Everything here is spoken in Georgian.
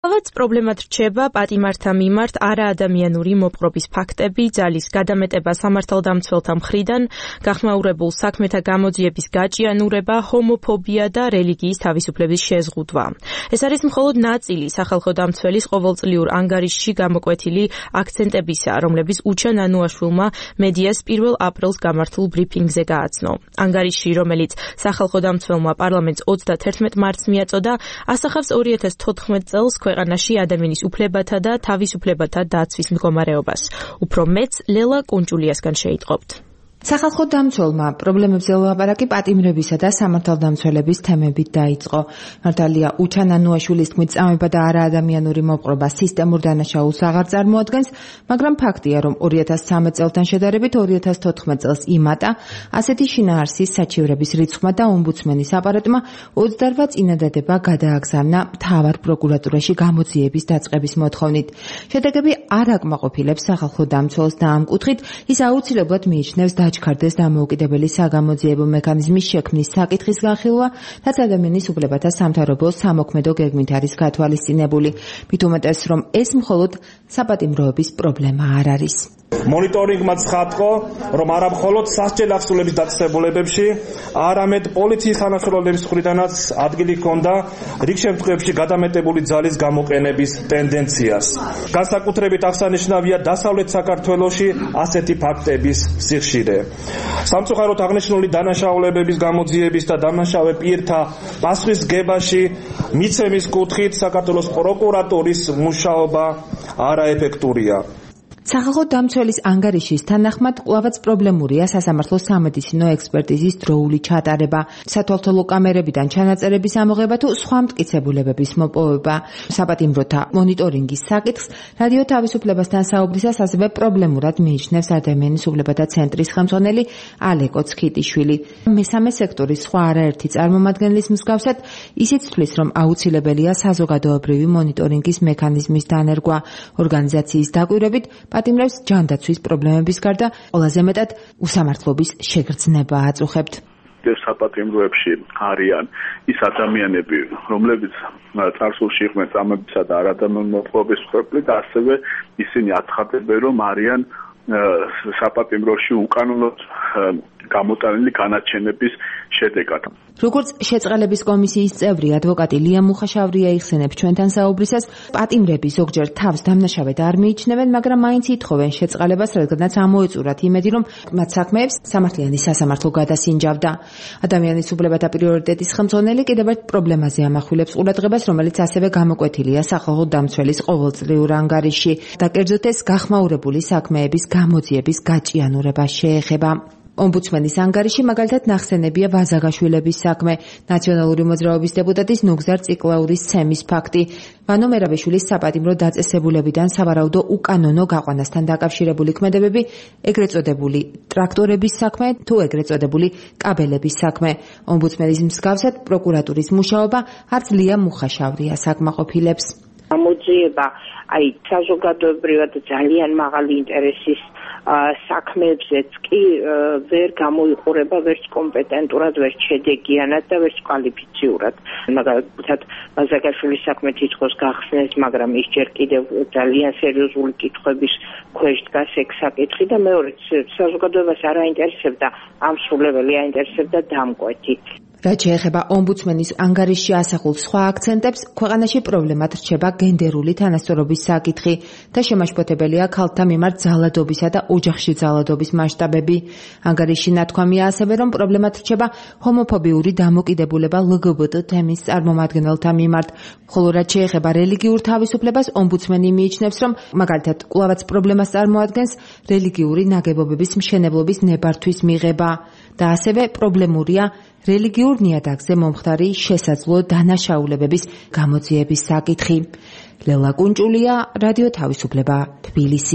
Ალბათ პრობლემად რჩება პატიმართა მიმართ არაადამიანური მოპყრობის ფაქტები, ძალის გადამეტება სამართალდამცველთა მხრიდან, გახმაურებულ საქმეთა გამოძიების გაჭიანურება, ჰომოფობია და რელიგიის თავისუფლების შეზღუდვა. ეს არის მხოლოდ ნაწილი სახალხო დამცველის ყოველწლიურ ანგარიშში გამოკვეთილი აქცენტებისა, რომლებიც უჩან ანუაშვილმა მედიას 1 აპრილს გამართულ ბრიფინგზე გააცნო. ანგარიშში, რომელიც სახალხო დამცველმა პარლამენტს 31 მარტს მიაწოდა, ასახავს 2014 წელს ქვეყანაში ადამიანის უფლებათა და თავისუფლებათა დაცვის მდგომარეობას. უფრო მეც ლელა კუნჭულიასგან შეიტყობთ. სახალხო დამცველმა პრობლემებზე ლაპარაკი პატიმრებისა და სამართალდამცველების თემებით დაიწყო. მართალია, უჩან ანუაშვილის თქმით, წამება და არაადამიანური მოპყრობა სისტემურ დანაშაულს აღარ წარმოადგენს, მაგრამ ფაქტია, რომ 2013 წელთან შედარებით 2014 წელს იმატა ასეთი შინაარსის საჩივრების რიცხვმა და ომბუდსმენის აპარატმა 28 წინადადება გადააგზავნა მთავარ პროკურატურაში გამოძიების დაწყების მოთხოვნით. შედეგები არ აკმაყოფილებს სახალხო დამცველს და ამ კუთხით ის აუცილებლად მიიჩნევს დაჩქარდეს დამოუკიდებელი საგამოძიებო მექანიზმის შექმნის საკითხის განხილვა, რაც ადამიანის უფლებათა სამთავრობოს სამოქმედო გეგმით არის გათვალისწინებული. მით უმეტეს, რომ ეს მხოლოდ საპატიმროების პრობლემა არ არის. მონიტორინგმა ცხადყო, რომ არა მხოლოდ სასჯელ აღსრულების დაწესებულებებში, არამედ პოლიციის თანამშრომლების მხრიდანაც ადგილი ჰქონდა რიგ შემთხვევებში გადამეტებული ძალის გამოყენების ტენდენციას. განსაკუთრებით აღსანიშნავია დასავლეთ საქართველოში ასეთი ფაქტების სიხშირე. სამწუხაროდ აღნიშნული დანაშაულებების გამოძიების და დამნაშავე პირთა პასუხისმგებაში მიცემის კუთხით საქართველოს პროკურატურის მუშაობა არაეფექტურია. სახალხო დამცველის ანგარიშის თანახმად კვლავაც პრობლემურია სასამართლოს სამედიცინო ექსპერტიზის დროული ჩატარება, სათვალთვალო კამერებიდან ჩანაწერების ამოღება თუ სხვა მტკიცებულებების მოპოვება. საპატიმროთა მონიტორინგის საკითხს რადიო თავისუფლებასთან საუბრისას ასევე პრობლემურად მიიჩნევს ადამიანის უფლებათა ცენტრის ხელმძღვანელი ალეკო ცქიტიშვილი. მესამე სექტორის სხვა არაერთი წარმომადგენლის მსგავსად ისიც თვლის, რომ აუცილებელია საზოგადოებრივი მონიტორინგის მექანიზმის დანერგვა. ორგანიზაციის დაკვირვებით პატიმრებს ჯანდაცვის პრობლემების გარდა ყველაზე მეტად უსამართლობის შეგრძნება აწუხებთ. საპატიმროებში არიან ის ადამიანები, რომლებიც წარსულში იყვნენ წამებისა და არადამიანური მოპყრობის მსხვერპლი და ასევე ისინი აცხადებენ, რომ არიან საპატიმროში უკანონოდ გამოტანილი განაჩენების შედეგად. როგორც შეწყალების კომისიის წევრი ადვოკატი ლია მუხაშავრია იხსენებს ჩვენთან საუბრისას, პატიმრები ზოგჯერ თავს დამნაშავედ არ მიიჩნევენ, მაგრამ მაინც ითხოვენ შეწყალებას, რადგანაც ამოეწურათ იმედი, რომ მათ საქმეებს სამართლიანი სასამართლო გადასინჯავდა. ადამიანის უფლებათა პრიორიტეტის ხელმძღვანელი კიდევ ერთ პრობლემაზე ამახვილებს ყურადღებას, რომელიც ასევე გამოკვეთილია სახალხო დამცველის ყოველწლიურ ანგარიშში და კერძოდ ეს გახმაურებული საქმეების გამოძიების გაჭიანურებას შეეხება. ომბუდსმენის ანგარიში მაგალითად ნახსენებია ვაზაგაშვილების საქმე, ნაციონალური მოძრაობის დეპუტატის ნუგზარ ციკლაურის ცემის ფაქტი, ვანო მერაბიშვილის საპატიმრო დაწესებულებიდან სავარაუდო უკანონო გაყვანასთან დაკავშირებული ქმედებები, ეგრეთ წოდებული ტრაქტორების საქმე თუ ეგრეთ წოდებული კაბელების საქმე. ომბუდსმენის მსგავსად პროკურატურის მუშაობა არც ლია მუხაშავრიას აკმაყოფილებს. გამოძიება საზოგადოებრივად ძალიან მაღალი ინტერესის საქმეებზეც კი ვერ გამოიყურება ვერც კომპეტენტურად, ვერც შედეგიანად და ვერც კვალიფიციურად. მაგალითად, ვაზაგაშვილის საქმე თითქოს გახსნეს, მაგრამ ის ჯერ კიდევ ძალიან სერიოზული კითხვების ქვეშ დგას ეგ საკითხი და მეორეც საზოგადოებას არ აინტერესებდა ამ სრულებელი, აინტერესებდა დამკვეთი. რაც შეეხება ომბუდსმენის ანგარიშში ასახულ სხვა აქცენტებს, ქვეყანაში პრობლემად რჩება გენდერული თანასწორობის საკითხი და შემაშფოთებელია ქალთა მიმართ ძალადობისა და ოჯახში ძალადობის მასშტაბები. ანგარიშში ნათქვამია ასევე, რომ პრობლემად რჩება ჰომოფობიური დამოკიდებულება LGBT თემის წარმომადგენელთა მიმართ, ხოლო რაც შეეხება რელიგიურ თავისუფლებას, ომბუდსმენი მიიჩნევს, რომ მაგალითად კვლავაც პრობლემას წარმოადგენს რელიგიური ნაგებობების მშენებლობის ნებართვის მიღება და ასევე პრობლემურია რელიგიურ ნიადაგზე მომხდარი შესაძლო დანაშაულებების გამოძიების საკითხი. ლელა კუნჭულია, რადიო თავისუფლება, თბილისი.